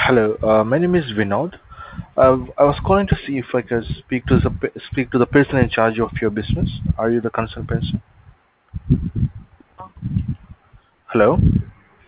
Hello, my name is Vinod. I was calling to see if I could speak to the person in charge of your business. Are you the concerned person? Hello.